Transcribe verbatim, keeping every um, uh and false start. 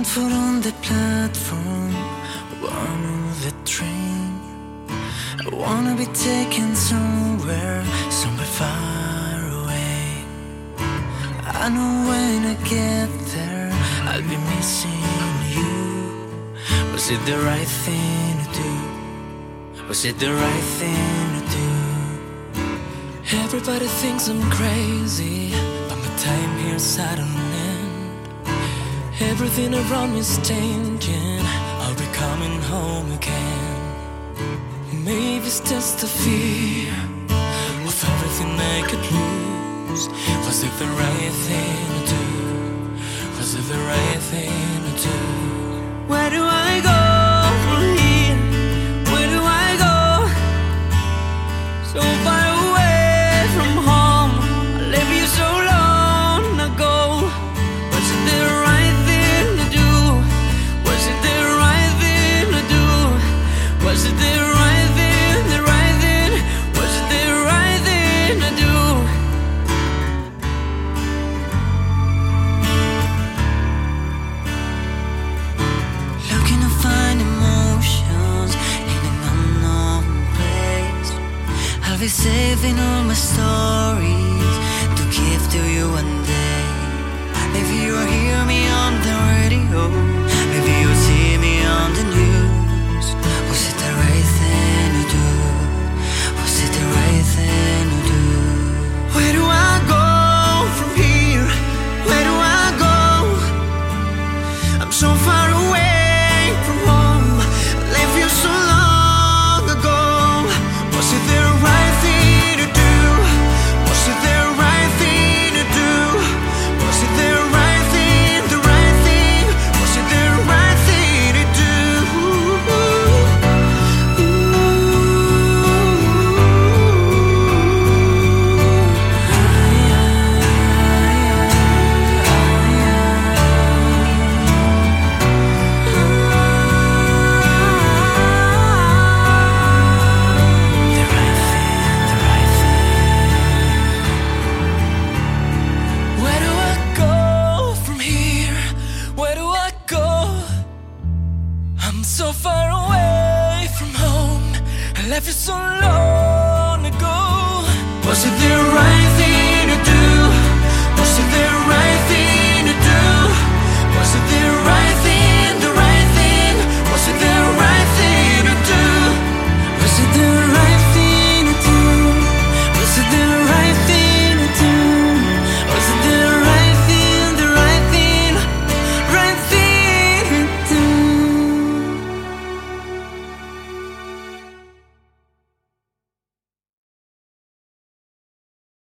foot on the platform, one on the train. I wanna be taken somewhere, somewhere far away. I know when I get there, I'll be missing you. Was it the right thing to do? Was it the right thing to do? Everybody thinks I'm crazy, but my time here's at an end. Everything around me's changing, I'll be coming home again. Maybe it's just a fear of everything I could lose. Was it the right thing to do? Was it the right thing to do? Where do I go from here? Where do I go? So far away from home, I left you so long ago. Was it the right thing to do? Was it the right thing to do? Was it the right thing, the right thing? Was it the right thing to do? Looking to find emotions in an unknown place. I'll be saving all my stories to give to you one day. Maybe you'll hear me on the radio, maybe you'll see me on the news. Was it the right thing to do? Was it the right thing to do? Where do I go from here? Where do I go? I'm so far away from home, I left you so long ago. Was it the right thing to do? Was it the right thing to do? Was it the right thing, the right thing? Was it the right thing to do? Where do I go from here? Where do I go? I'm so far away from home, I left you so long ago. Was it the right